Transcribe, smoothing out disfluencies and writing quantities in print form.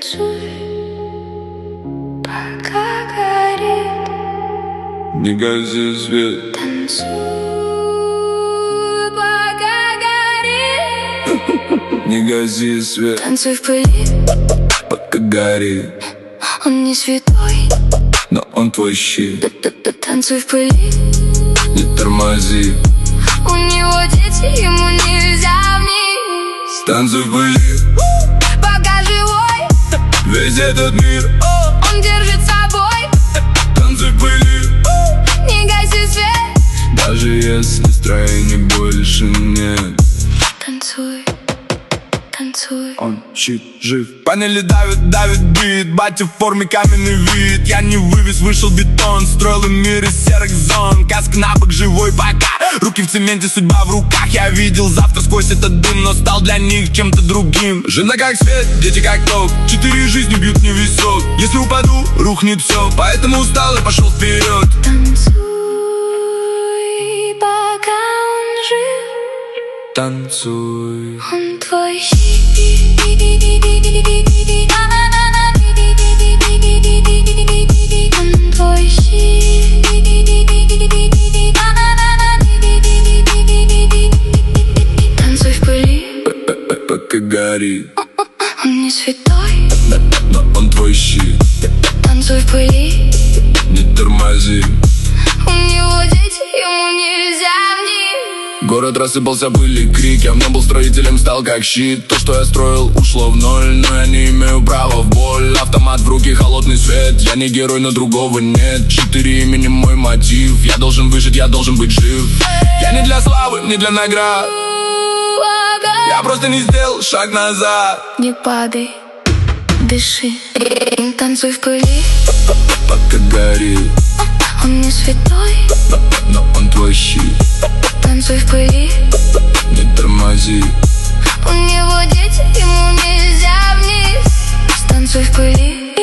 Танцуй, пока горит. Не гаси свет. Танцуй, пока горит. Не гаси свет. Танцуй в пыли, пока горит. он не святой, но он твой щит. Танцуй в пыли, не тормози. у него дети, ему нельзя вниз. Танцуй в пыли, пока живой, весь этот мир он держит собой. Танцуй в пыли, не гаси свет, даже если настроения больше нет. Танцуй, танцуй. Он щит жив. Панели давит, давит бит. Батя в форме, каменный вид. Я не вывез, вышел бетон. Строил мир из серых зон. Каска на бок, живой пока. Руки в цементе, судьба в руках. Я видел завтра сквозь этот дым, но стал для них чем-то другим. Жена как свет, дети как ток. 4 жизни бьют мне висок. Если упаду, рухнет все. Поэтому устал и пошел вперед. Танцуй, пока он жив. Танцуй. Он твой щит. Он твой щит. Танцуй в пыли, пока горит. он не святой, но он твой щит. Танцуй в пыли, не тормози. у него дети, ему нельзя вниз. Город рассыпался, были крики, а в нем был строителем, стал как щит. То, что я строил, ушло в ноль, но я не имею права в боль. Автомат в руки, холодный свет, я не герой, но другого нет. 4 имени мой мотив, я должен выжить, я должен быть жив. Я не для славы, не для наград, я просто не сделал шаг назад. Не падай, дыши, танцуй в пыли, пока горит. он не святой, но он твой щит. Танцуй в пыли, не тормози. у него дети, ему нельзя вниз. Танцуй в пыли.